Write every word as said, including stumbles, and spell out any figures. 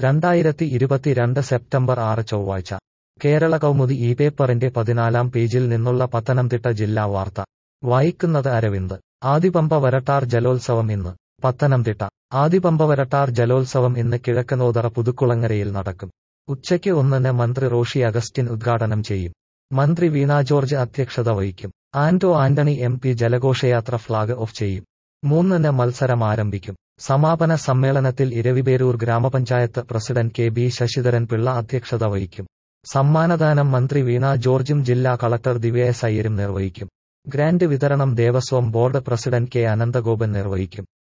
രണ്ടായിരത്തി ഇരുപത്തിരണ്ട് സെപ്റ്റംബർ ആറ് ചൊവ്വാഴ്ച കേരള കൗമുദി ഈ പേപ്പറിന്റെ പതിനാലാം പേജിൽ നിന്നുള്ള പത്തനംതിട്ട ജില്ലാ വാർത്ത വായിക്കുന്നത് അരവിന്ദ്. ആദിപമ്പ വരട്ടാർ ജലോത്സവം ഇന്ന്. പത്തനംതിട്ട ആദിപമ്പ വരട്ടാർ ജലോത്സവം ഇന്ന് കിഴക്കനോതറ പുതുക്കുളങ്ങരയിൽ നടക്കും. ഉച്ചയ്ക്ക് ഒന്നിന് മന്ത്രി റോഷി അഗസ്റ്റിൻ ഉദ്ഘാടനം ചെയ്യും. മന്ത്രി വീണ ജോർജ് അധ്യക്ഷത വഹിക്കും. ആന്റോ ആന്റണി എം പി ജലഘോഷയാത്ര ഫ്ളാഗ് ഓഫ് ചെയ്യും. മൂന്നിന് മത്സരം ആരംഭിക്കും. സമാപന സമ്മേളനത്തിൽ Eraviperoor gramapanchayat president K B Sasidharan Pillai അധ്യക്ഷത വഹിക്കും. സമ്മാനദാനം മന്ത്രി വീണ ജോർജും ജില്ലാ കളക്ടർ ദിവ്യ എസ് അയ്യരും നിർവഹിക്കും. ഗ്രാന്റ് വിതരണം Devaswom board president K Ananthagopan നിർവഹിക്കും.